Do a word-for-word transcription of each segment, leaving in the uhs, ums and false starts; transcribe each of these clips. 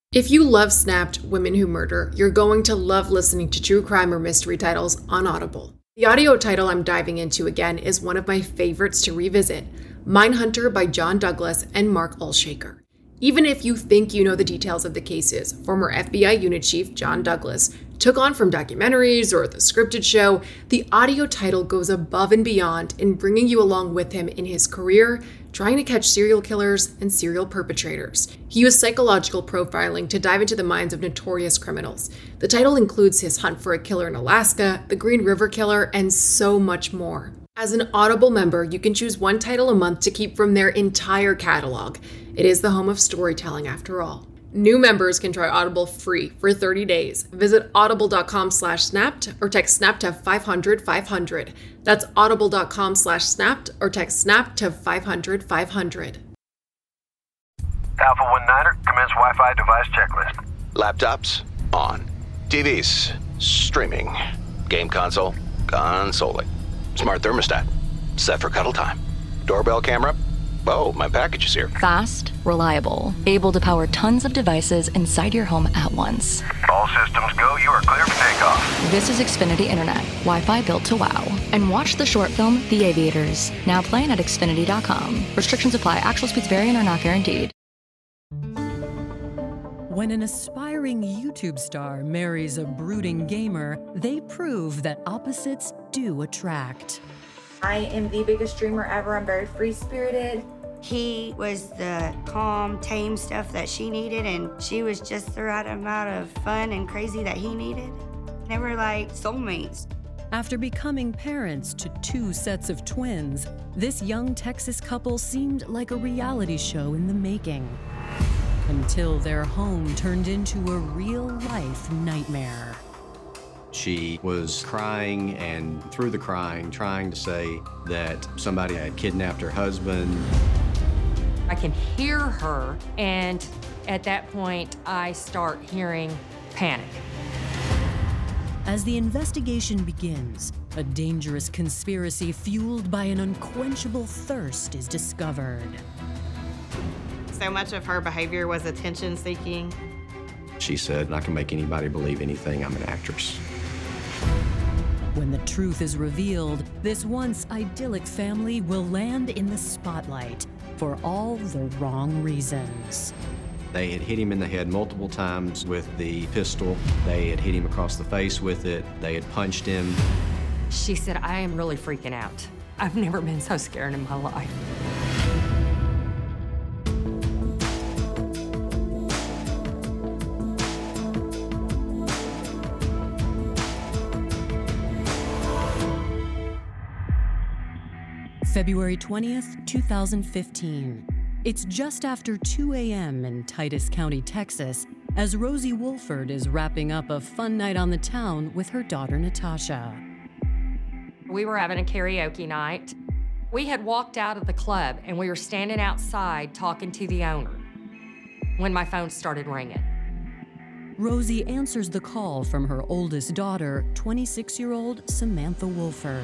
If you love Snapped Women Who Murder, you're going to love listening to true crime or mystery titles on Audible. The audio title I'm diving into again is one of my favorites to revisit, Mindhunter by John Douglas and Mark Olshaker. Even if you think you know the details of the cases former F B I Unit Chief John Douglas took on from documentaries or the scripted show, the audio title goes above and beyond in bringing you along with him in his career, trying to catch serial killers and serial perpetrators. He used psychological profiling to dive into the minds of notorious criminals. The title includes his hunt for a killer in Alaska, the Green River Killer, and so much more. As an Audible member, you can choose one title a month to keep from their entire catalog. It is the home of storytelling after all. New members can try Audible free for thirty days. Visit audible.com slash snapped or text snap to five hundred five hundred. That's audible.com slash snapped or text snap to five hundred five hundred. Alpha one niner, commence Wi-Fi device checklist. Laptops, on. T Vs, streaming. Game console, consoling. Smart thermostat, set for cuddle time. Doorbell camera, oh, my package is here. Fast, reliable, able to power tons of devices inside your home at once. All systems go, you are clear for takeoff. This is Xfinity Internet, Wi-Fi built to wow. And watch the short film, The Aviators, now playing at Xfinity dot com. Restrictions apply, actual speeds vary and are not guaranteed. When an aspiring YouTube star marries a brooding gamer, they prove that opposites do attract. I am the biggest dreamer ever. I'm very free-spirited. He was the calm, tame stuff that she needed, and she was just the right amount of fun and crazy that he needed. They were like soulmates. After becoming parents to two sets of twins, this young Texas couple seemed like a reality show in the making. Until their home turned into a real-life nightmare. She was crying, and through the crying, trying to say that somebody had kidnapped her husband. I can hear her, and at that point, I start hearing panic. As the investigation begins, a dangerous conspiracy fueled by an unquenchable thirst is discovered. So much of her behavior was attention-seeking. She said, I can make anybody believe anything, I'm an actress. When the truth is revealed, this once idyllic family will land in the spotlight for all the wrong reasons. They had hit him in the head multiple times with the pistol. They had hit him across the face with it. They had punched him. She said, I am really freaking out. I've never been so scared in my life. February twentieth, two thousand fifteen. It's just after two a.m. in Titus County, Texas, as Rosie Wolford is wrapping up a fun night on the town with her daughter, Natasha. We were having a karaoke night. We had walked out of the club, and we were standing outside talking to the owner when my phone started ringing. Rosie answers the call from her oldest daughter, twenty-six-year-old Samantha Wolford.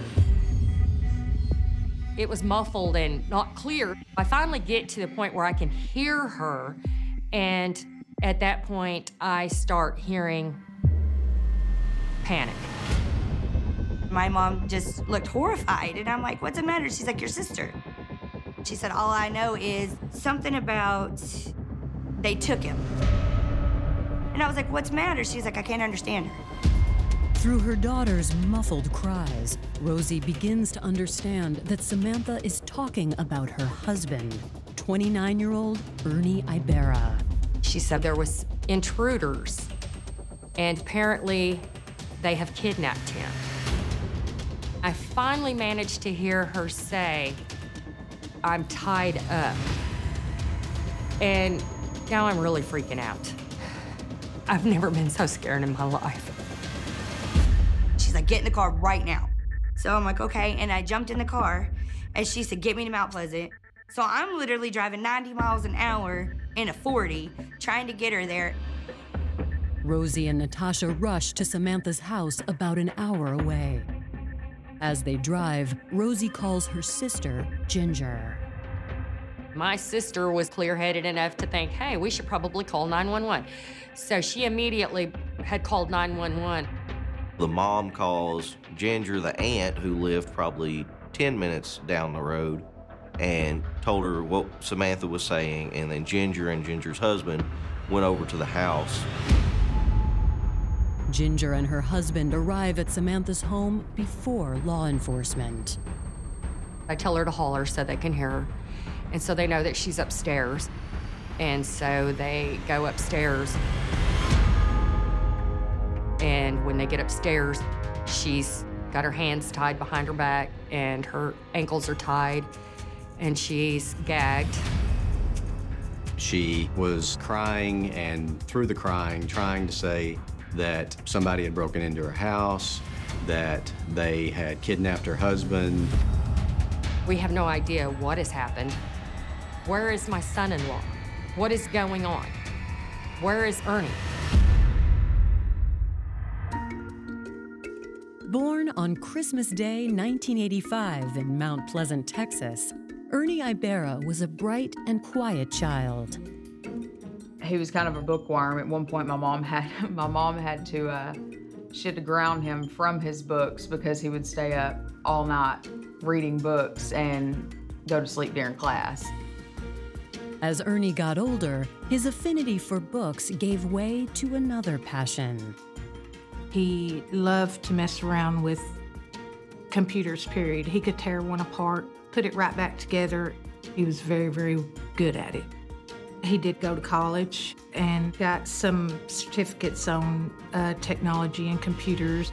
It was muffled and not clear. I finally get to the point where I can hear her, and at that point, I start hearing panic. My mom just looked horrified, and I'm like, what's the matter? She's like, your sister. She said, all I know is something about they took him. And I was like, what's the matter? She's like, I can't understand her. Through her daughter's muffled cries, Rosie begins to understand that Samantha is talking about her husband, twenty-nine-year-old Ernie Ibarra. She said there was intruders, and apparently they have kidnapped him. I finally managed to hear her say, I'm tied up. And now I'm really freaking out. I've never been so scared in my life. She's like, get in the car right now. So I'm like, okay. And I jumped in the car, and she said, get me to Mount Pleasant. So I'm literally driving ninety miles an hour in a forty, trying to get her there. Rosie and Natasha rush to Samantha's house about an hour away. As they drive, Rosie calls her sister, Ginger. My sister was clear-headed enough to think, hey, we should probably call nine one one. So she immediately had called nine one one. The mom calls Ginger, the aunt, who lived probably ten minutes down the road, and told her what Samantha was saying, and then Ginger and Ginger's husband went over to the house. Ginger and her husband arrive at Samantha's home before law enforcement. I tell her to holler so they can hear her, and so they know that she's upstairs. And so they go upstairs. And when they get upstairs, she's got her hands tied behind her back and her ankles are tied, and she's gagged. She was crying, and through the crying, trying to say that somebody had broken into her house, that they had kidnapped her husband. We have no idea what has happened. Where is my son-in-law? What is going on? Where is Ernie? Born on Christmas Day, nineteen eighty-five in Mount Pleasant, Texas, Ernie Ibarra was a bright and quiet child. He was kind of a bookworm. At one point, my mom had my mom had to uh, she had to ground him from his books because he would stay up all night reading books and go to sleep during class. As Ernie got older, his affinity for books gave way to another passion. He loved to mess around with computers, period. He could tear one apart, put it right back together. He was very, very good at it. He did go to college and got some certificates on uh, technology and computers.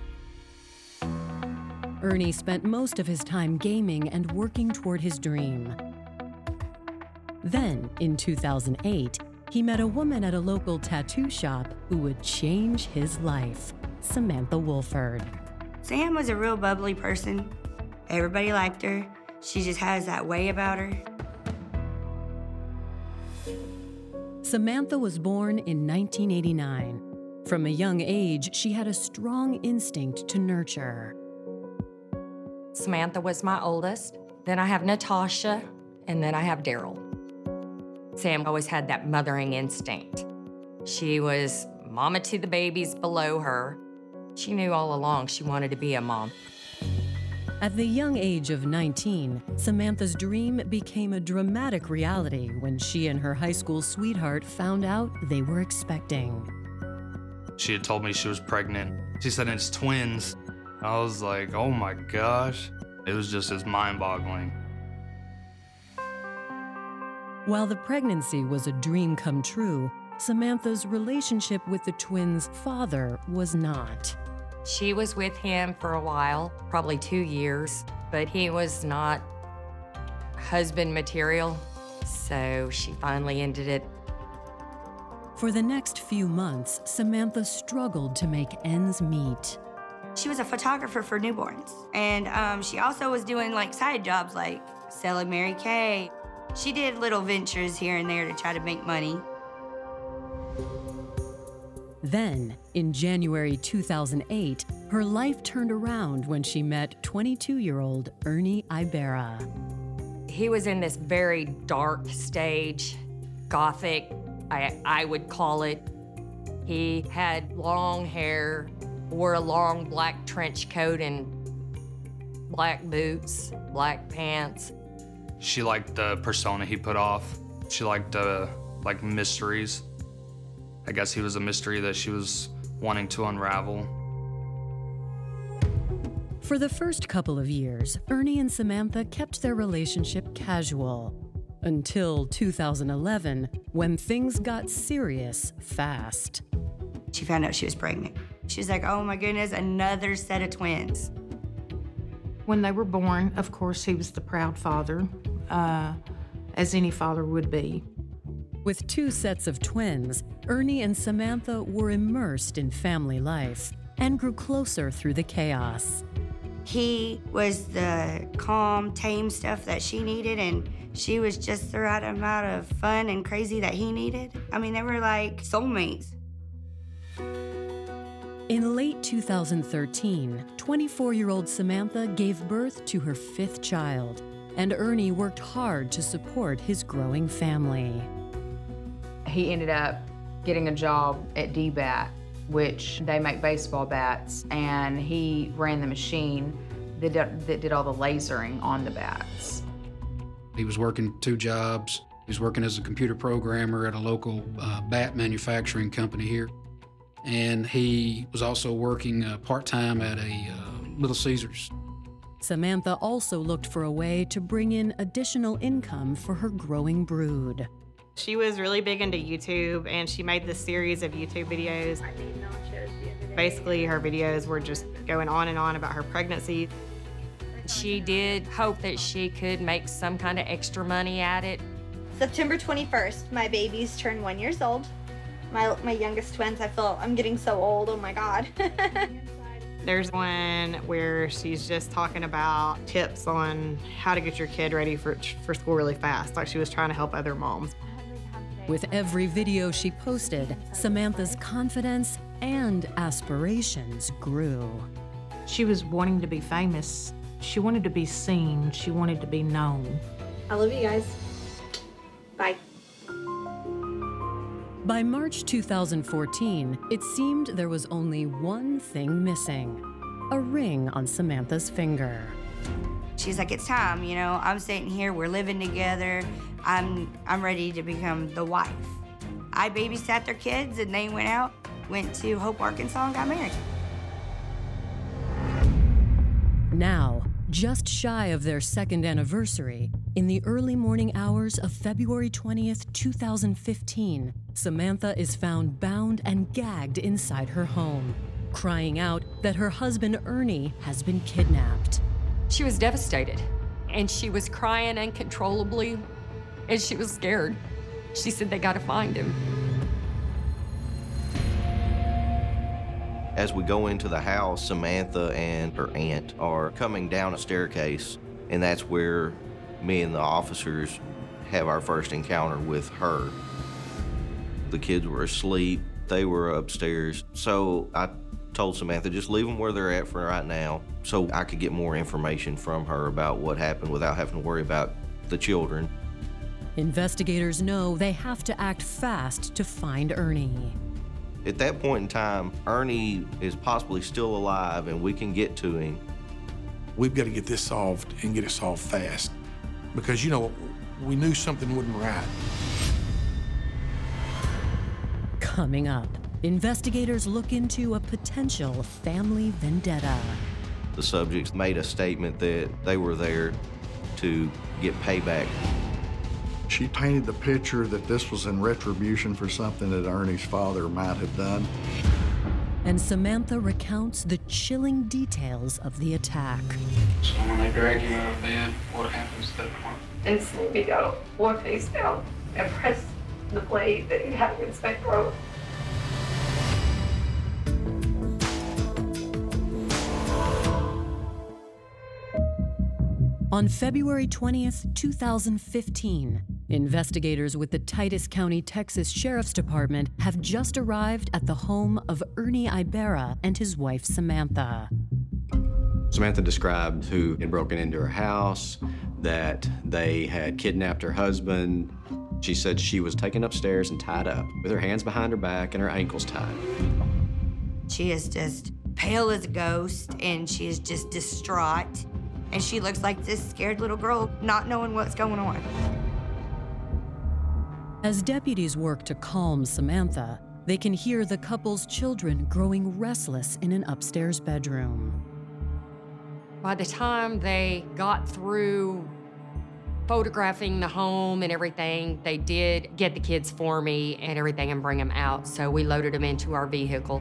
Ernie spent most of his time gaming and working toward his dream. Then, in two thousand eight, he met a woman at a local tattoo shop who would change his life, Samantha Wolford. Sam was a real bubbly person. Everybody liked her. She just has that way about her. Samantha was born in nineteen eighty-nine. From a young age, she had a strong instinct to nurture. Samantha was my oldest. Then I have Natasha, and then I have Daryl. Sam always had that mothering instinct. She was mama to the babies below her. She knew all along she wanted to be a mom. At the young age of nineteen, Samantha's dream became a dramatic reality when she and her high school sweetheart found out they were expecting. She had told me she was pregnant. She said it's twins. I was like, oh my gosh. It was just as mind-boggling. While the pregnancy was a dream come true, Samantha's relationship with the twins' father was not. She was with him for a while, probably two years, but he was not husband material, so she finally ended it. For the next few months, Samantha struggled to make ends meet. She was a photographer for newborns, and um, she also was doing like side jobs like selling Mary Kay. She did little ventures here and there to try to make money. Then, in January two thousand eight, her life turned around when she met twenty-two-year-old Ernie Ibarra. He was in this very dark stage, gothic, I, I would call it. He had long hair, wore a long black trench coat and black boots, black pants. She liked the persona he put off. She liked uh, like mysteries. I guess he was a mystery that she was wanting to unravel. For the first couple of years, Ernie and Samantha kept their relationship casual. Until two thousand eleven, when things got serious fast. She found out she was pregnant. She was like, oh my goodness, another set of twins. When they were born, of course, he was the proud father, uh, as any father would be. With two sets of twins, Ernie and Samantha were immersed in family life and grew closer through the chaos. He was the calm, tame stuff that she needed, and she was just the right amount of fun and crazy that he needed. I mean, they were like soulmates. In late two thousand thirteen, twenty-four-year-old Samantha gave birth to her fifth child. and Ernie worked hard to support his growing family. He ended up getting a job at D-Bat, which they make baseball bats, and he ran the machine that did, that did all the lasering on the bats. He was working two jobs. He was working as a computer programmer at a local uh, bat manufacturing company here. And he was also working uh, part-time at a uh, Little Caesars. Samantha also looked for a way to bring in additional income for her growing brood. She was really big into YouTube, and she made this series of YouTube videos. Basically, her videos were just going on and on about her pregnancy. She did hope that she could make some kind of extra money at it. September twenty-first, my babies turn one years old. My, my youngest twins, I feel I'm getting so old, oh my God. There's one where she's just talking about tips on how to get your kid ready for, for school really fast, like she was trying to help other moms. With every video she posted, Samantha's confidence and aspirations grew. She was wanting to be famous. She wanted to be seen. She wanted to be known. I love you guys. Bye. By March two thousand fourteen, it seemed there was only one thing missing: a ring on Samantha's finger. She's like, it's time, you know, I'm sitting here, we're living together, I'm, I'm ready to become the wife. I babysat their kids, and they went out, went to Hope, Arkansas, and got married. Now, just shy of their second anniversary, in the early morning hours of February twentieth, two thousand fifteen, Samantha is found bound and gagged inside her home, crying out that her husband Ernie has been kidnapped. She was devastated, and she was crying uncontrollably, and she was scared. She said they gotta find him. As we go into the house, Samantha and her aunt are coming down a staircase, and that's where me and the officers have our first encounter with her. The kids were asleep, they were upstairs, so I told Samantha, just leave them where they're at for right now so I could get more information from her about what happened without having to worry about the children. Investigators know they have to act fast to find Ernie. At that point in time, Ernie is possibly still alive and we can get to him. We've got to get this solved and get it solved fast because, you know, we knew something wasn't right. Coming up, investigators look into a potential family vendetta. The subjects made a statement that they were there to get payback. She painted the picture that this was in retribution for something that Ernie's father might have done. And Samantha recounts the chilling details of the attack. So when they drag you out of bed, what happens at that point? Instantly go one face down and press the blade that he had against my throat. On February twentieth, two thousand fifteen, investigators with the Titus County, Texas Sheriff's Department have just arrived at the home of Ernie Ibarra and his wife, Samantha. Samantha described who had broken into her house, that they had kidnapped her husband. She said she was taken upstairs and tied up with her hands behind her back and her ankles tied. She is just pale as a ghost, and she is just distraught. And she looks like this scared little girl, not knowing what's going on. As deputies work to calm Samantha, they can hear the couple's children growing restless in an upstairs bedroom. By the time they got through photographing the home and everything, they did get the kids for me and everything and bring them out. So we loaded them into our vehicle.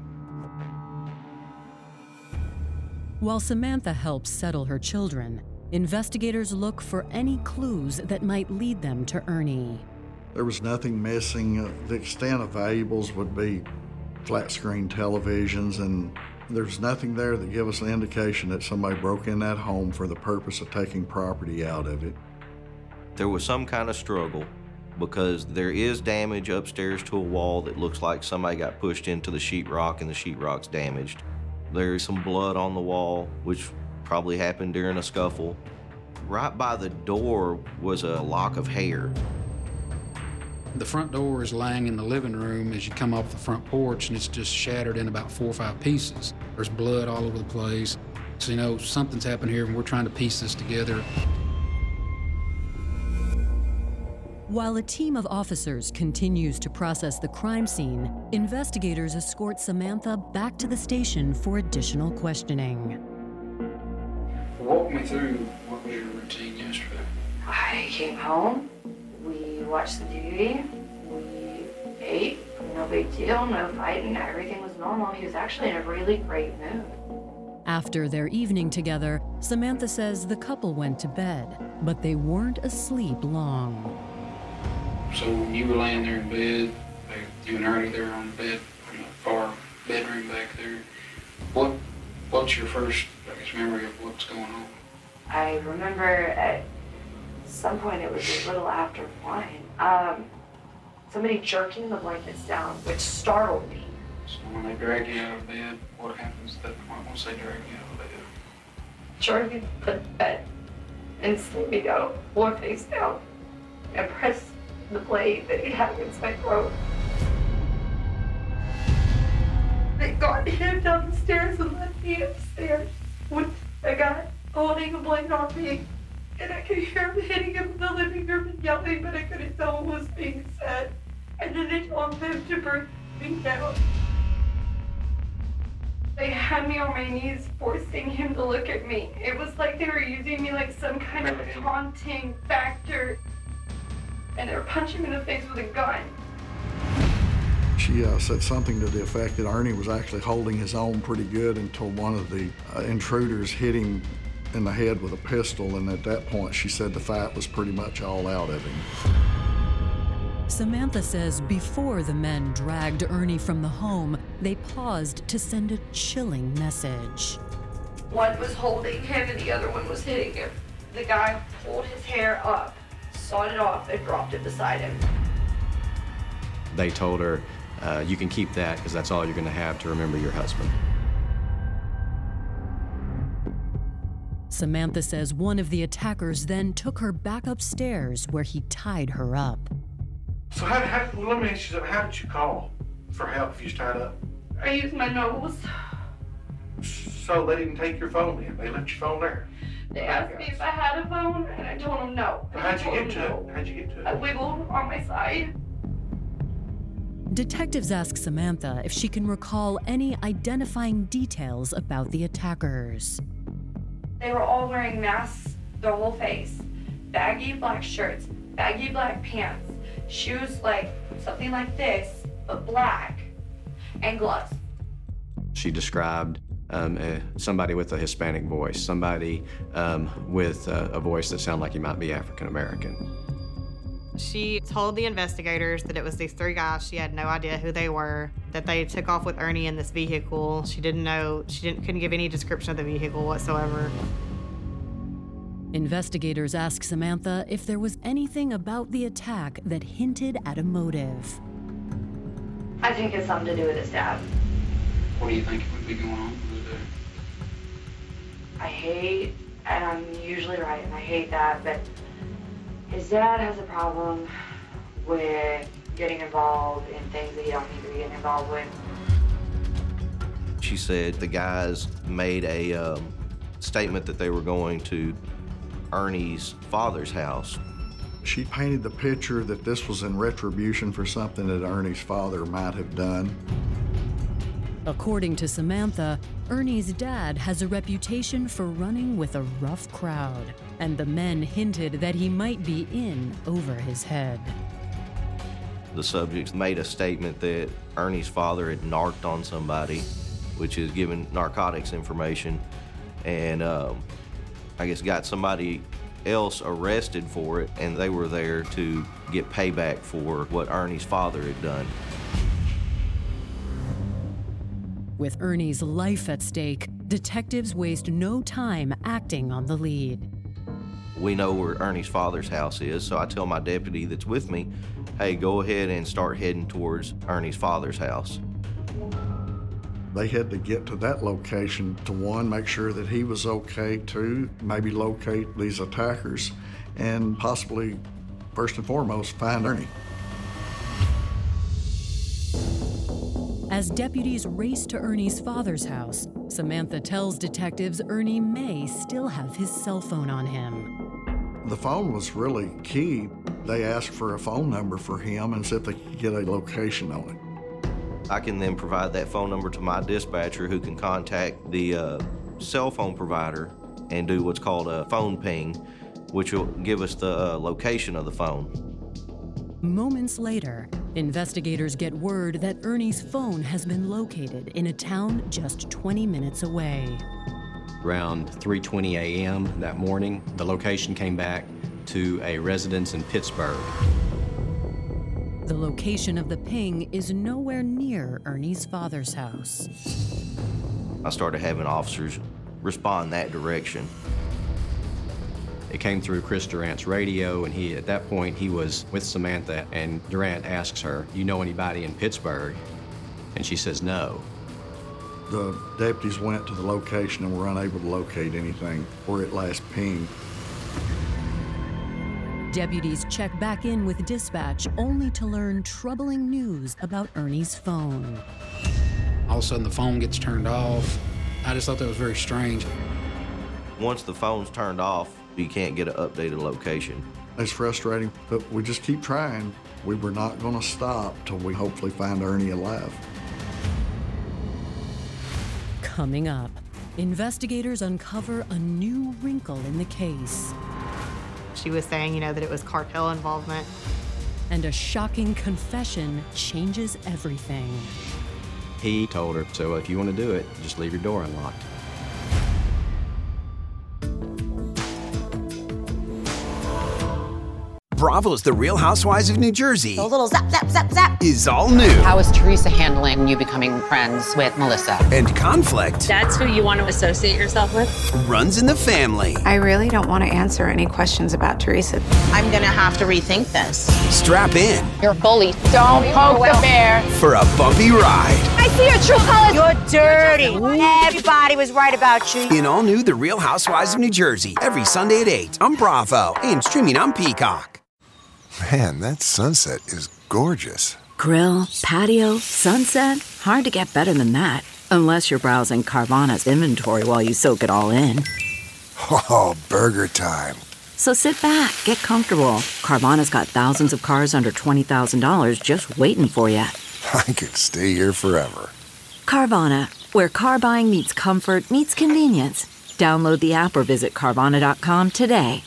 While Samantha helps settle her children, investigators look for any clues that might lead them to Ernie. There was nothing missing. The extent of valuables would be flat screen televisions, and there's nothing there that give us an indication that somebody broke in that home for the purpose of taking property out of it. There was some kind of struggle because there is damage upstairs to a wall that looks like somebody got pushed into the sheetrock and the sheetrock's damaged. There's some blood on the wall, which probably happened during a scuffle. Right by the door was a lock of hair. The front door is lying in the living room as you come off the front porch, and it's just shattered in about four or five pieces. There's blood all over the place. So, you know, something's happened here, and we're trying to piece this together. While a team of officers continues to process the crime scene, investigators escort Samantha back to the station for additional questioning. Walk me through what was your routine yesterday. I came home, we watched the T V, we ate, no big deal, no fighting, everything was normal. He was actually in a really great mood. After their evening together, Samantha says the couple went to bed, but they weren't asleep long. So when you were laying there in bed, like you and Ernie there on the bed, in the far bedroom back there, what what's your first, I guess, memory of what's going on? I remember at some point, it was a little after one, um, somebody jerking the blankets down, which startled me. So when they drag you out of bed, what happens at that point once they drag you out of bed? Jordan put the bed and slammed me down, floor face down, and pressed the blade that he had against my throat. They got him down the stairs and left me upstairs with a guy holding a blade on me. And I could hear him hitting him in the living room and yelling, but I couldn't tell what was being said. And then they told him to bring me down. They had me on my knees, forcing him to look at me. It was like they were using me like some kind of taunting factor. And they were punching me in the face with a gun. She uh, said something to the effect that Ernie was actually holding his own pretty good until one of the uh, intruders hit him in the head with a pistol, and at that point she said the fight was pretty much all out of him. Samantha says before the men dragged Ernie from the home, they paused to send a chilling message. One was holding him and the other one was hitting him. The guy pulled his hair up, sawed it off, and dropped it beside him. They told her, uh, you can keep that because that's all you're going to have to remember your husband. Samantha says one of the attackers then took her back upstairs where he tied her up. So how, how well, let me ask you something. How did you call for help if you was tied up? I used my nose. So they didn't take your phone in? They left your phone there? They asked me if I had a phone, and I told them no. So how'd you get to it? How'd you get to it? I wiggled on my side. Detectives ask Samantha if she can recall any identifying details about the attackers. They were all wearing masks, their whole face, baggy black shirts, baggy black pants, shoes like something like this, but black, and gloves. She described um, uh, somebody with a Hispanic voice, somebody um, with uh, a voice that sounded like he might be African American. She told the investigators that it was these three guys. She had no idea who they were, that they took off with Ernie in this vehicle. She didn't know, she didn't, couldn't give any description of the vehicle whatsoever. Investigators ask Samantha if there was anything about the attack that hinted at a motive. I think it's something to do with his dad. What do you think would be going on with his dad? I hate, and I'm usually right, and I hate that, but his dad has a problem with getting involved in things that he don't need to be getting involved with. She said the guys made a um, statement that they were going to Ernie's father's house. She painted the picture that this was in retribution for something that Ernie's father might have done. According to Samantha, Ernie's dad has a reputation for running with a rough crowd, and the men hinted that he might be in over his head. The subjects made a statement that Ernie's father had narked on somebody, which is giving narcotics information, and um, I guess got somebody else arrested for it, and they were there to get payback for what Ernie's father had done. With Ernie's life at stake, detectives waste no time acting on the lead. We know where Ernie's father's house is, so I tell my deputy that's with me, hey, go ahead and start heading towards Ernie's father's house. They had to get to that location to, one, make sure that he was okay, two, maybe locate these attackers, and possibly, first and foremost, find Ernie. As deputies race to Ernie's father's house, Samantha tells detectives Ernie may still have his cell phone on him. The phone was really key. They asked for a phone number for him and said they could get a location on it. I can then provide that phone number to my dispatcher, who can contact the uh, cell phone provider and do what's called a phone ping, which will give us the uh, location of the phone. Moments later, investigators get word that Ernie's phone has been located in a town just twenty minutes away. Around three twenty a m that morning, the location came back to a residence in Pittsburgh. The location of the ping is nowhere near Ernie's father's house. I started having officers respond that direction. It came through Chris Durant's radio, and he, at that point, he was with Samantha, and Durant asks her, "You know anybody in Pittsburgh?" And she says no. The deputies went to the location and were unable to locate anything where it last pinged. Deputies check back in with dispatch only to learn troubling news about Ernie's phone. All of a sudden the phone gets turned off. I just thought that was very strange. Once the phone's turned off, you can't get an updated location. It's frustrating, but we just keep trying. We were not going to stop till we hopefully find Ernie alive. Coming up, investigators uncover a new wrinkle in the case. She was saying, you know, that it was cartel involvement. And a shocking confession changes everything. He told her, "So if you want to do it, just leave your door unlocked." Bravo's The Real Housewives of New Jersey A little zap, zap, zap, zap. is all new. How is Teresa handling you becoming friends with Melissa? And conflict That's who you want to associate yourself with? runs in the family. I really don't want to answer any questions about Teresa. I'm going to have to rethink this. Strap in You're a bully. Don't poke the bear. for a bumpy ride. I see your true colors. You're dirty. Everybody was right about you. In all new The Real Housewives of New Jersey, every Sunday at eight on Bravo and streaming on Peacock. Man, that sunset is gorgeous. Grill, patio, sunset. Hard to get better than that. Unless you're browsing Carvana's inventory while you soak it all in. Oh, burger time. So sit back, get comfortable. Carvana's got thousands of cars under twenty thousand dollars just waiting for you. I could stay here forever. Carvana, where car buying meets comfort meets convenience. Download the app or visit Carvana dot com today.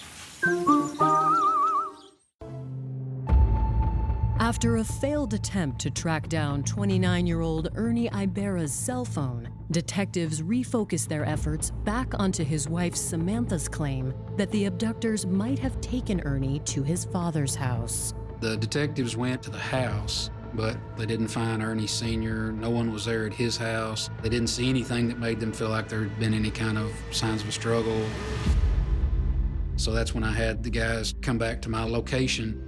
After a failed attempt to track down twenty-nine-year-old Ernie Ibarra's cell phone, detectives refocus their efforts back onto his wife Samantha's claim that the abductors might have taken Ernie to his father's house. The detectives went to the house, but they didn't find Ernie Senior No one was there at his house. They didn't see anything that made them feel like there had been any kind of signs of a struggle. So that's when I had the guys come back to my location.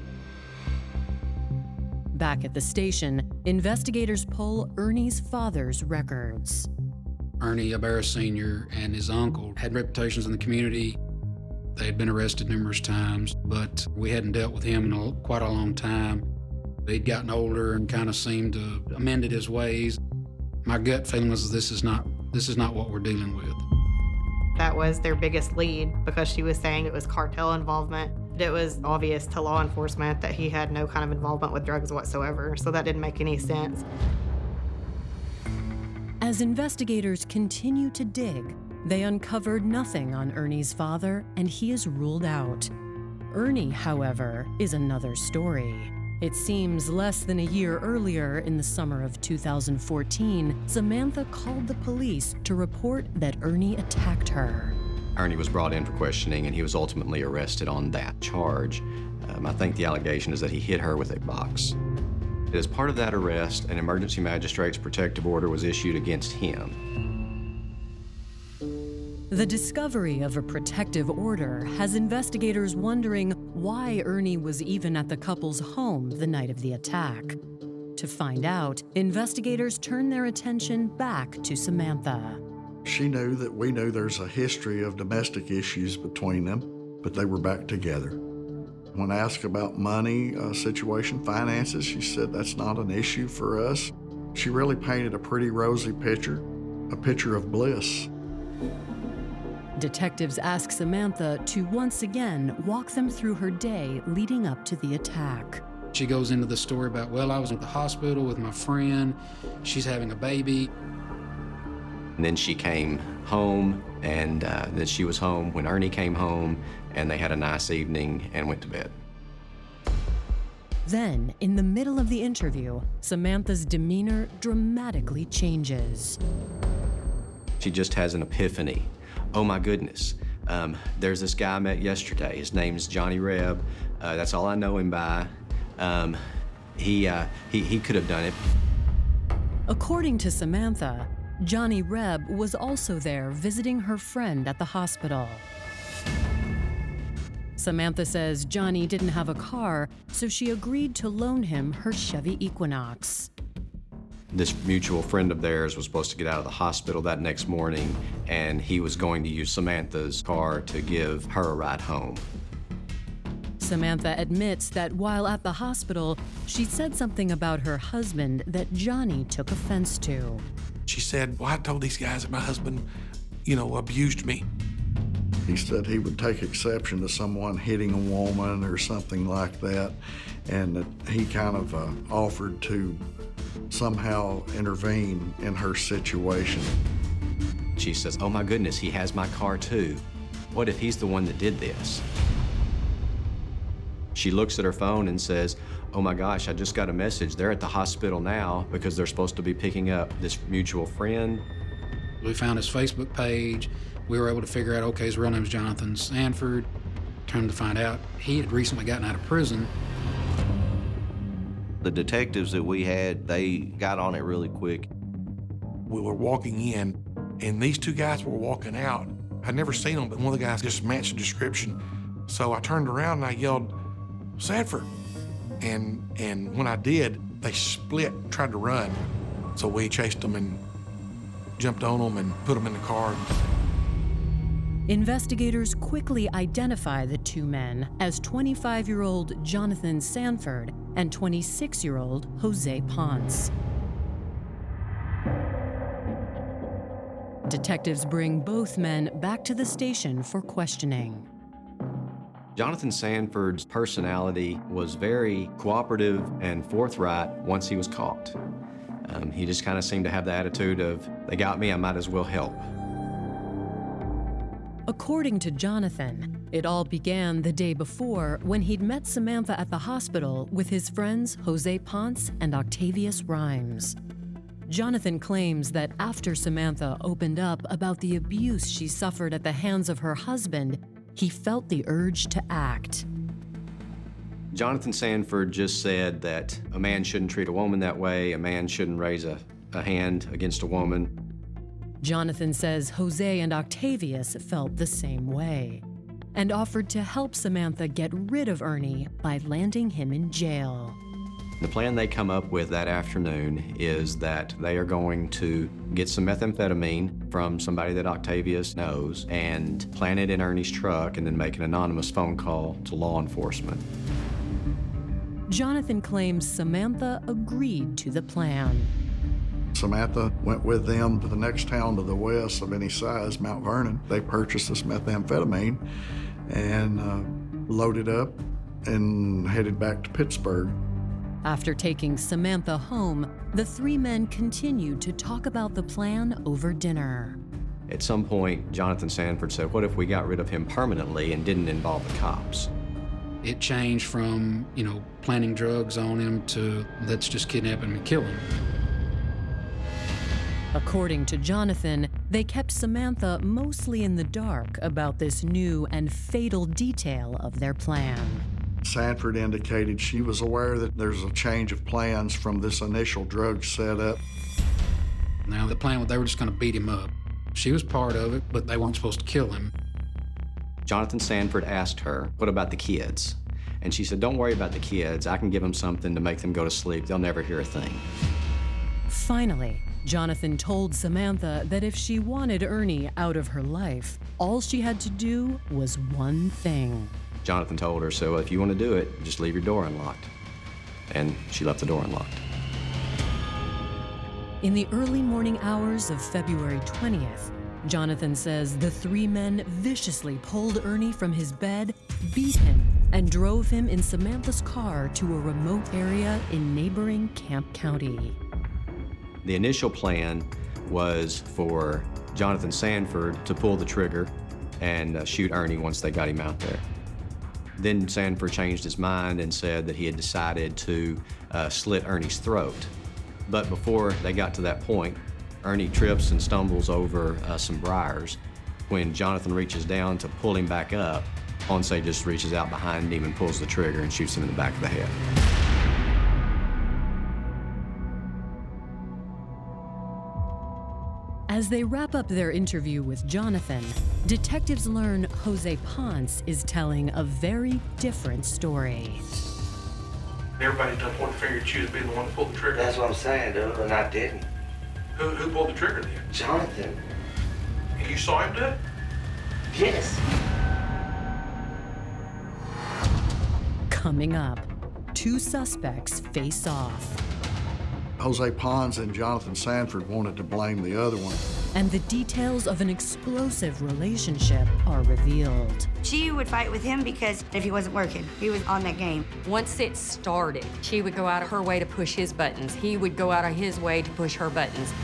Back at the station, investigators pull Ernie's father's records. Ernie Ibarra Senior and his uncle had reputations in the community. They had been arrested numerous times, but we hadn't dealt with him in a, quite a long time. He'd gotten older and kind of seemed to amended his ways. My gut feeling was this is not this is not what we're dealing with. That was their biggest lead because she was saying it was cartel involvement. It was obvious to law enforcement that he had no kind of involvement with drugs whatsoever, so that didn't make any sense. As investigators continue to dig, they uncovered nothing on Ernie's father, and he is ruled out. Ernie, however, is another story. It seems less than a year earlier, in the summer of two thousand fourteen, Samantha called the police to report that Ernie attacked her. Ernie was brought in for questioning, and he was ultimately arrested on that charge. Um, I think the allegation is that he hit her with a box. As part of that arrest, an emergency magistrate's protective order was issued against him. The discovery of a protective order has investigators wondering why Ernie was even at the couple's home the night of the attack. To find out, investigators turn their attention back to Samantha. She knew that we knew there's a history of domestic issues between them, but they were back together. When asked about money uh, situation, finances, she said that's not an issue for us. She really painted a pretty rosy picture, a picture of bliss. Detectives ask Samantha to once again walk them through her day leading up to the attack. She goes into the story about, well, I was at the hospital with my friend. She's having a baby. And then she came home, and uh, then she was home when Ernie came home, and they had a nice evening and went to bed. Then, in the middle of the interview, Samantha's demeanor dramatically changes. She just has an epiphany. Oh my goodness, um, there's this guy I met yesterday. His name's Johnny Reb. Uh, that's all I know him by. Um, he, uh, he, he could have done it. According to Samantha, Johnny Reb was also there visiting her friend at the hospital. Samantha says Johnny didn't have a car, so she agreed to loan him her Chevy Equinox. This mutual friend of theirs was supposed to get out of the hospital that next morning, and he was going to use Samantha's car to give her a ride home. Samantha admits that while at the hospital, she said something about her husband that Johnny took offense to. She said, well, I told these guys that my husband, you know, abused me. He said he would take exception to someone hitting a woman or something like that, and that he kind of uh, offered to somehow intervene in her situation. She says, oh my goodness, he has my car too. What if he's the one that did this? She looks at her phone and says, oh my gosh, I just got a message. They're at the hospital now because they're supposed to be picking up this mutual friend. We found his Facebook page. We were able to figure out, okay, his real name is Jonathan Sanford. Turned to find out he had recently gotten out of prison. The detectives that we had, they got on it really quick. We were walking in, and these two guys were walking out. I'd never seen them, but one of the guys just matched the description. So I turned around and I yelled, Sanford. And, and when I did, they split and tried to run. So we chased them and jumped on them and put them in the car. Investigators quickly identify the two men as twenty-five-year-old Jonathan Sanford and twenty-six-year-old Jose Ponce. Detectives bring both men back to the station for questioning. Jonathan Sanford's personality was very cooperative and forthright once he was caught. Um, he just kind of seemed to have the attitude of, they got me, I might as well help. According to Jonathan, it all began the day before when he'd met Samantha at the hospital with his friends Jose Ponce and Octavius Rhymes. Jonathan claims that after Samantha opened up about the abuse she suffered at the hands of her husband, he felt the urge to act. Jonathan Sanford just said that a man shouldn't treat a woman that way, a man shouldn't raise a, a hand against a woman. Jonathan says Jose and Octavius felt the same way and offered to help Samantha get rid of Ernie by landing him in jail. The plan they come up with that afternoon is that they are going to get some methamphetamine from somebody that Octavius knows and plant it in Ernie's truck and then make an anonymous phone call to law enforcement. Jonathan claims Samantha agreed to the plan. Samantha went with them to the next town to the west of any size, Mount Vernon. They purchased this methamphetamine and uh, loaded up and headed back to Pittsburgh. After taking Samantha home, the three men continued to talk about the plan over dinner. At some point, Jonathan Sanford said, what if we got rid of him permanently and didn't involve the cops? It changed from, you know, planting drugs on him to let's just kidnap him and kill him. According to Jonathan, they kept Samantha mostly in the dark about this new and fatal detail of their plan. Sanford indicated she was aware that there's a change of plans from this initial drug setup. Now, the plan was they were just going to beat him up. She was part of it, but they weren't supposed to kill him. Jonathan Sanford asked her, what about the kids? And she said, don't worry about the kids. I can give them something to make them go to sleep. They'll never hear a thing. Finally, Jonathan told Samantha that if she wanted Ernie out of her life, all she had to do was one thing. Jonathan told her, so if you want to do it, just leave your door unlocked. And she left the door unlocked. In the early morning hours of February twentieth, Jonathan says the three men viciously pulled Ernie from his bed, beat him, and drove him in Samantha's car to a remote area in neighboring Camp County. The initial plan was for Jonathan Sanford to pull the trigger and uh, shoot Ernie once they got him out there. Then Sanford changed his mind and said that he had decided to uh, slit Ernie's throat. But before they got to that point, Ernie trips and stumbles over uh, some briars. When Jonathan reaches down to pull him back up, Ponce just reaches out behind him and pulls the trigger and shoots him in the back of the head. As they wrap up their interview with Jonathan, detectives learn Jose Ponce is telling a very different story. Everybody done point the finger at you as being the one that pulled the trigger. That's what I'm saying, dude, and I didn't. Who, who pulled the trigger then? Jonathan. And you saw him do it? Yes. Coming up, two suspects face off. Jose Ponce and Jonathan Sanford wanted to blame the other one. And the details of an explosive relationship are revealed. She would fight with him because if he wasn't working, he was on that game. Once it started, she would go out of her way to push his buttons. He would go out of his way to push her buttons.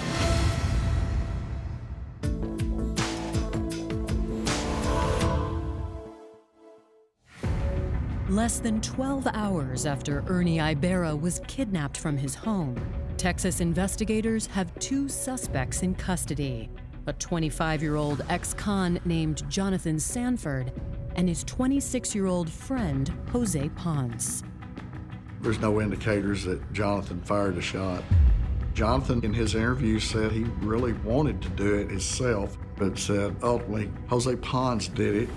Less than twelve hours after Ernie Ibarra was kidnapped from his home, Texas investigators have two suspects in custody, a twenty-five-year-old ex-con named Jonathan Sanford and his twenty-six-year-old friend, Jose Ponce. There's no indicators that Jonathan fired a shot. Jonathan, in his interview, said he really wanted to do it himself, but said ultimately Jose Ponce did it.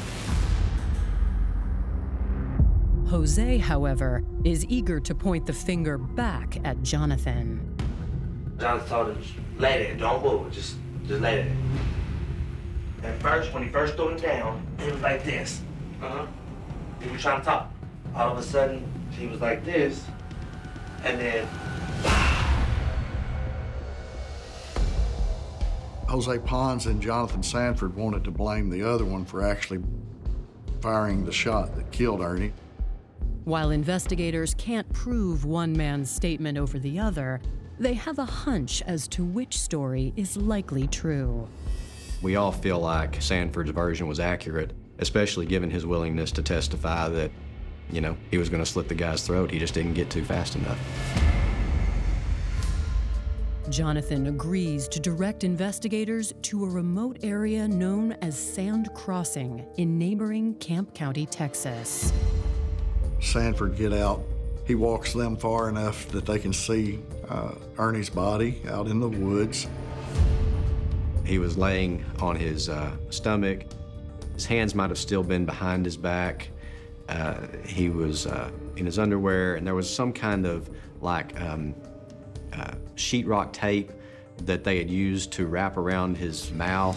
Jose, however, is eager to point the finger back at Jonathan. Jonathan told him, just lay there, don't move, just, just lay there. At first, when he first threw him down, he was like this. Uh-huh. He was trying to talk. All of a sudden, he was like this, and then, Jose Ponce and Jonathan Sanford wanted to blame the other one for actually firing the shot that killed Ernie. While investigators can't prove one man's statement over the other, they have a hunch as to which story is likely true. We all feel like Sanford's version was accurate, especially given his willingness to testify that, you know, he was going to slit the guy's throat. He just didn't get to fast enough. Jonathan agrees to direct investigators to a remote area known as Sand Crossing in neighboring Camp County, Texas. Sanford get out. He walks them far enough that they can see uh, Ernie's body out in the woods. He was laying on his uh, stomach. His hands might have still been behind his back. Uh, he was uh, in his underwear, and there was some kind of like um, uh, sheetrock tape that they had used to wrap around his mouth.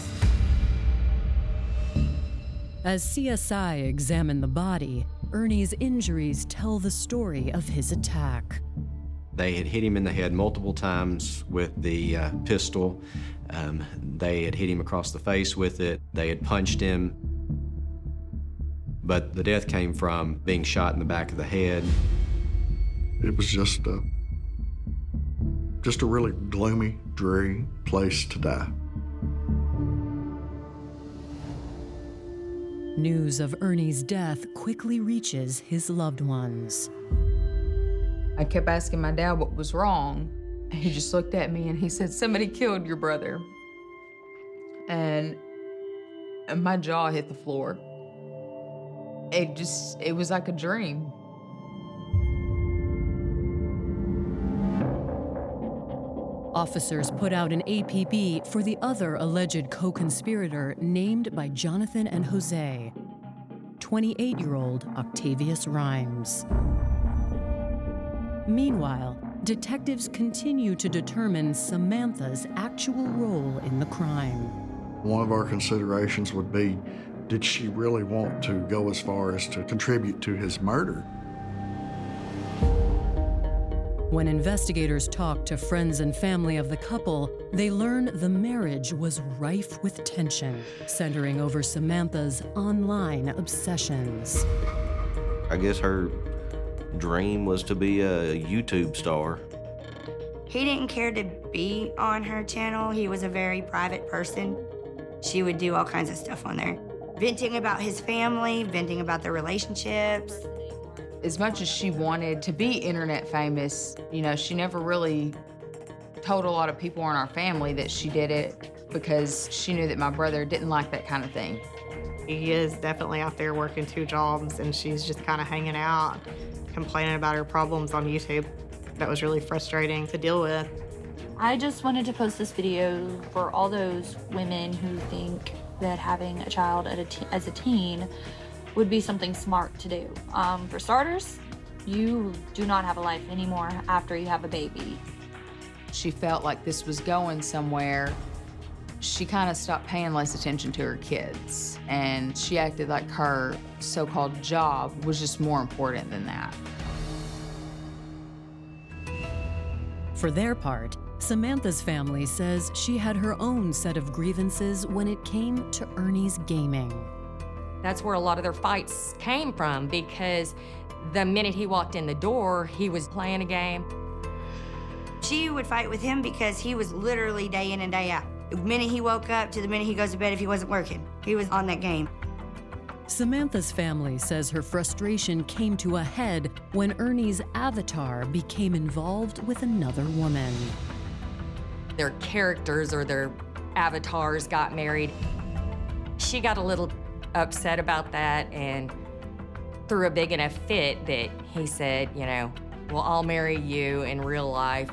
As C S I examine the body, Ernie's injuries tell the story of his attack. They had hit him in the head multiple times with the uh, pistol. Um, they had hit him across the face with it. They had punched him. But the death came from being shot in the back of the head. It was just a, just a really gloomy, dreary place to die. News of Ernie's death quickly reaches his loved ones. I kept asking my dad what was wrong, and he just looked at me and he said, "Somebody killed your brother." And, and my jaw hit the floor. It just, it was like a dream. Officers put out an A P B for the other alleged co-conspirator named by Jonathan and Jose. twenty-eight-year-old Octavius Rhymes. Meanwhile, detectives continue to determine Samantha's actual role in the crime. One of our considerations would be, did she really want to go as far as to contribute to his murder? When investigators talk to friends and family of the couple, they learn the marriage was rife with tension, centering over Samantha's online obsessions. I guess her dream was to be a YouTube star. He didn't care to be on her channel. He was a very private person. She would do all kinds of stuff on there. Venting about his family, venting about their relationships. As much as she wanted to be internet famous, you know, she never really told a lot of people in our family that she did it because she knew that my brother didn't like that kind of thing. He is definitely out there working two jobs, and she's just kind of hanging out, complaining about her problems on YouTube. That was really frustrating to deal with. I just wanted to post this video for all those women who think that having a child at a te- as a teen would be something smart to do. Um, for starters, you do not have a life anymore after you have a baby. She felt like this was going somewhere. She kind of stopped paying less attention to her kids, and she acted like her so-called job was just more important than that. For their part, Samantha's family says she had her own set of grievances when it came to Ernie's gaming. That's where a lot of their fights came from, because the minute he walked in the door, he was playing a game. She would fight with him because he was literally day in and day out. The minute he woke up to the minute he goes to bed, if he wasn't working, he was on that game. Samantha's family says her frustration came to a head when Ernie's avatar became involved with another woman. Their characters or their avatars got married. She got a little upset about that and threw a big enough fit that he said, you know, well, I'll marry you in real life.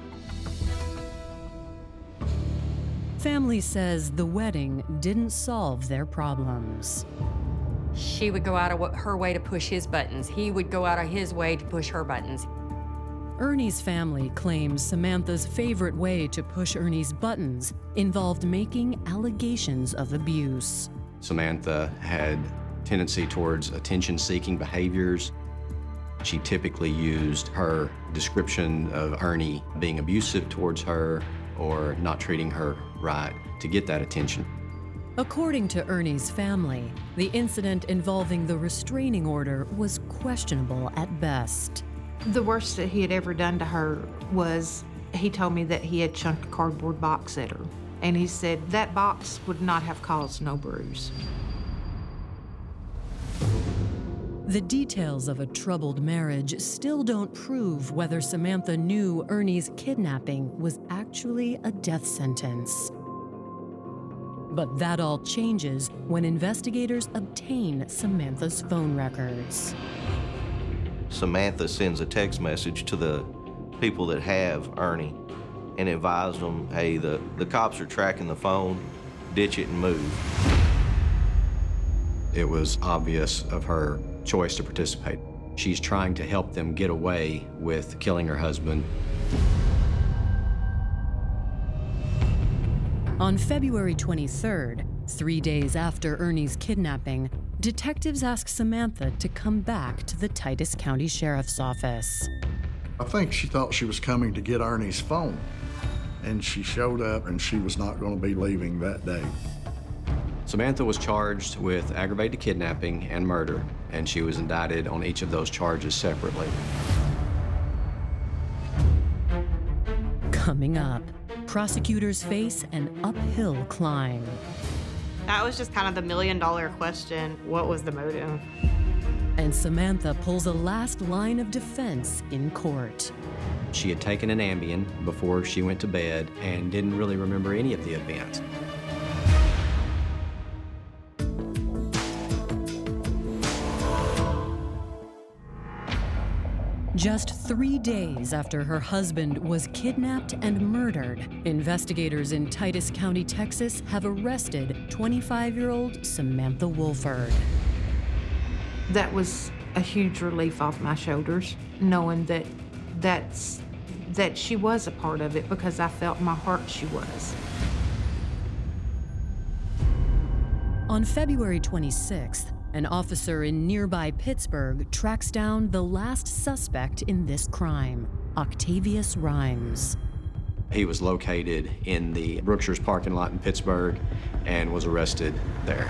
Family says the wedding didn't solve their problems. She would go out of her way to push his buttons. He would go out of his way to push her buttons. Ernie's family claims Samantha's favorite way to push Ernie's buttons involved making allegations of abuse. Samantha had tendency towards attention-seeking behaviors. She typically used her description of Ernie being abusive towards her or not treating her right to get that attention. According to Ernie's family, the incident involving the restraining order was questionable at best. The worst that he had ever done to her was he told me that he had chunked a cardboard box at her. And he said that box would not have caused no bruise. The details of a troubled marriage still don't prove whether Samantha knew Ernie's kidnapping was actually a death sentence. But that all changes when investigators obtain Samantha's phone records. Samantha sends a text message to the people that have Ernie and advise them, hey, the, the cops are tracking the phone, ditch it and move. It was obvious of her choice to participate. She's trying to help them get away with killing her husband. On February twenty-third, three days after Ernie's kidnapping, detectives ask Samantha to come back to the Titus County Sheriff's Office. I think she thought she was coming to get Ernie's phone, and she showed up and she was not going to be leaving that day. Samantha was charged with aggravated kidnapping and murder, and she was indicted on each of those charges separately. Coming up, prosecutors face an uphill climb. That was just kind of the million dollar question. What was the motive? And Samantha pulls a last line of defense in court. She had taken an Ambien before she went to bed and didn't really remember any of the event. Just three days after her husband was kidnapped and murdered, investigators in Titus County, Texas have arrested twenty-five-year-old Samantha Woolford. That was a huge relief off my shoulders, knowing that that's, that she was a part of it, because I felt in my heart she was. On February twenty-sixth, an officer in nearby Pittsburgh tracks down the last suspect in this crime, Octavius Rhymes. He was located in the Brookshire's parking lot in Pittsburgh and was arrested there.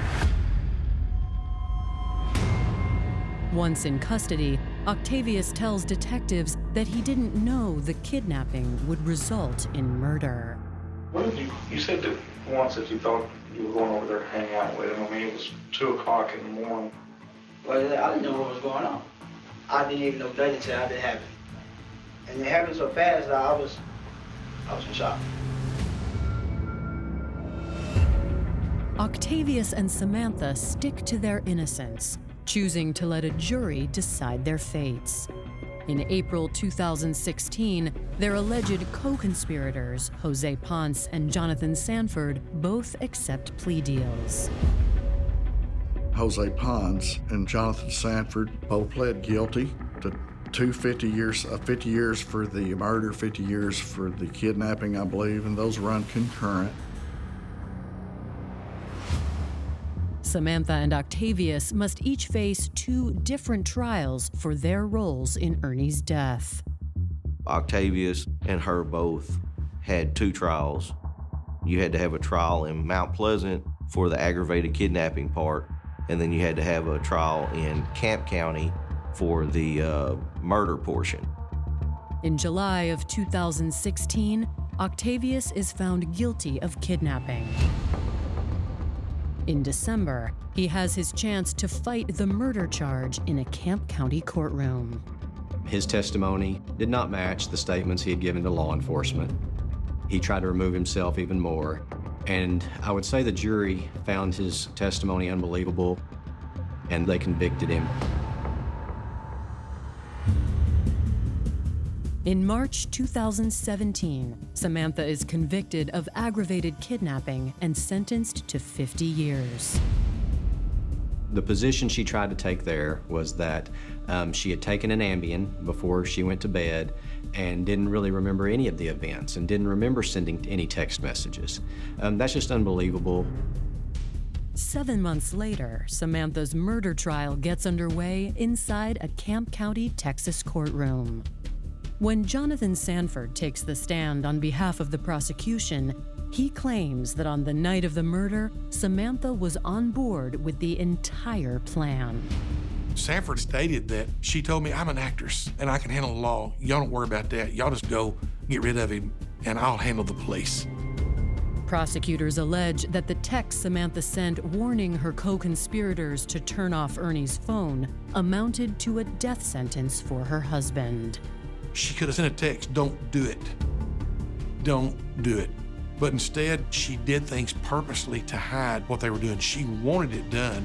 Once in custody, Octavius tells detectives that he didn't know the kidnapping would result in murder. What did you, you said that once that you thought you were going over there to hang out with him. I mean, it was two o'clock in the morning. Well, I didn't know what was going on. I didn't even know nothing until it happened. And it happened so fast that I was, I was in shock. Octavius and Samantha stick to their innocence, choosing to let a jury decide their fates. In April two thousand sixteen, their alleged co-conspirators, Jose Ponce and Jonathan Sanford, both accept plea deals. Jose Ponce and Jonathan Sanford both pled guilty to two fifty years, uh, fifty years for the murder, fifty years for the kidnapping, I believe, and those run concurrent. Samantha and Octavius must each face two different trials for their roles in Ernie's death. Octavius and her both had two trials. You had to have a trial in Mount Pleasant for the aggravated kidnapping part, and then you had to have a trial in Camp County for the uh, murder portion. In July of two thousand sixteen, Octavius is found guilty of kidnapping. In December, he has his chance to fight the murder charge in a Camp County courtroom. His testimony did not match the statements he had given to law enforcement. He tried to remove himself even more, and I would say the jury found his testimony unbelievable, and they convicted him. In March two thousand seventeen, Samantha is convicted of aggravated kidnapping and sentenced to fifty years. The position she tried to take there was that um, she had taken an Ambien before she went to bed and didn't really remember any of the events and didn't remember sending any text messages. Um, that's just unbelievable. Seven months later, Samantha's murder trial gets underway inside a Camp County, Texas courtroom. When Jonathan Sanford takes the stand on behalf of the prosecution, he claims that on the night of the murder, Samantha was on board with the entire plan. Sanford stated that she told me, I'm an actress and I can handle the law. Y'all don't worry about that. Y'all just go get rid of him and I'll handle the police. Prosecutors allege that the text Samantha sent warning her co-conspirators to turn off Ernie's phone amounted to a death sentence for her husband. She could have sent a text, don't do it. Don't do it. But instead, she did things purposely to hide what they were doing. She wanted it done.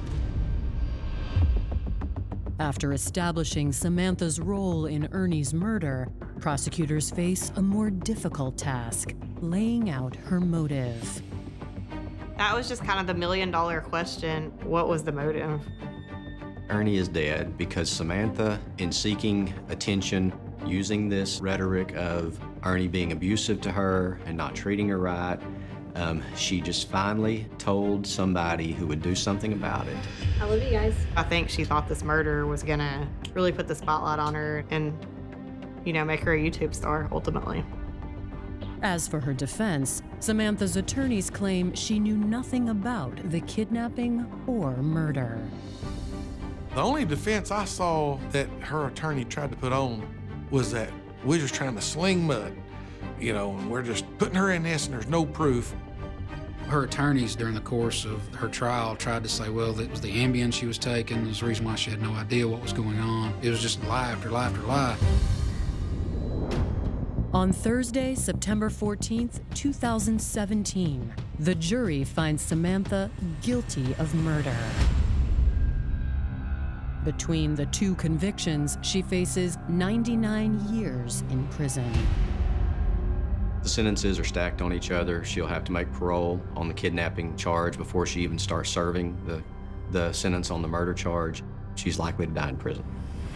After establishing Samantha's role in Ernie's murder, prosecutors face a more difficult task, laying out her motive. That was just kind of the million dollar question. What was the motive? Ernie is dead because Samantha, in seeking attention, using this rhetoric of Ernie being abusive to her and not treating her right, um, she just finally told somebody who would do something about it. I love you guys. I think she thought this murder was gonna really put the spotlight on her and, you know, make her a YouTube star, ultimately. As for her defense, Samantha's attorneys claim she knew nothing about the kidnapping or murder. The only defense I saw that her attorney tried to put on was that we're just trying to sling mud, you know, and we're just putting her in this and there's no proof. Her attorneys during the course of her trial tried to say, well, it was the Ambien she was taking. It was the reason why she had no idea what was going on. It was just lie after lie after lie. On Thursday, September fourteenth, two thousand seventeen, the jury finds Samantha guilty of murder. Between the two convictions, she faces ninety-nine years in prison. The sentences are stacked on each other. She'll have to make parole on the kidnapping charge before she even starts serving the, the sentence on the murder charge. she's likely to die in prison.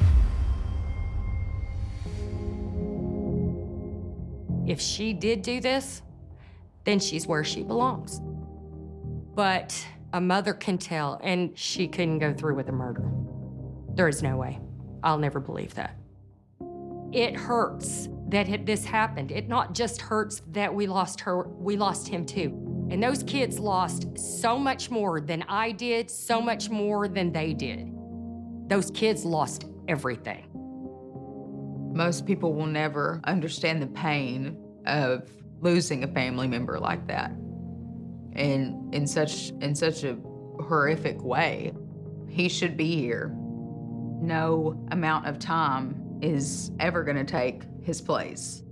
If she did do this, then she's where she belongs. But a mother can tell, and she couldn't go through with a murder. There is no way. I'll never believe that. It hurts that it, this happened. It not just hurts that we lost her, we lost him too. And those kids lost so much more than I did, so much more than they did. Those kids lost everything. Most people will never understand the pain of losing a family member like that. And in such in such a horrific way. He should be here. No amount of time is ever going to take his place.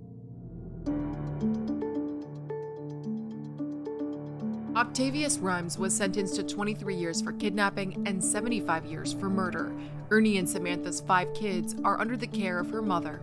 Octavius Rhymes was sentenced to twenty-three years for kidnapping and seventy-five years for murder. Ernie and Samantha's five kids are under the care of her mother.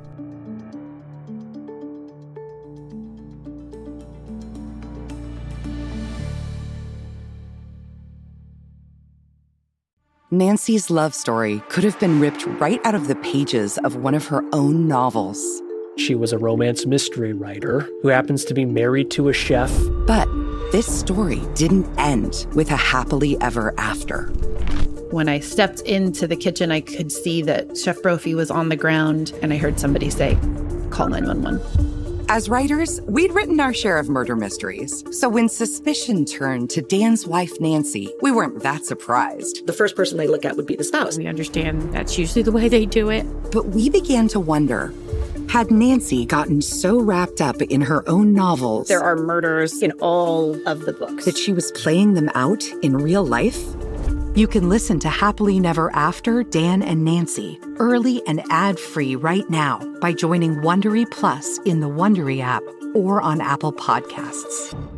Nancy's love story could have been ripped right out of the pages of one of her own novels. She was a romance mystery writer who happens to be married to a chef. But this story didn't end with a happily ever after. When I stepped into the kitchen, I could see that Chef Brophy was on the ground, and I heard somebody say, "Call nine one one." As writers, we'd written our share of murder mysteries. So when suspicion turned to Dan's wife, Nancy, we weren't that surprised. The first person they look at would be the spouse. We understand that's usually the way they do it. But we began to wonder, had Nancy gotten so wrapped up in her own novels... There are murders in all of the books. ...that she was playing them out in real life? You can listen to Happily Never After, Dan and Nancy, early and ad-free right now by joining Wondery Plus in the Wondery app or on Apple Podcasts.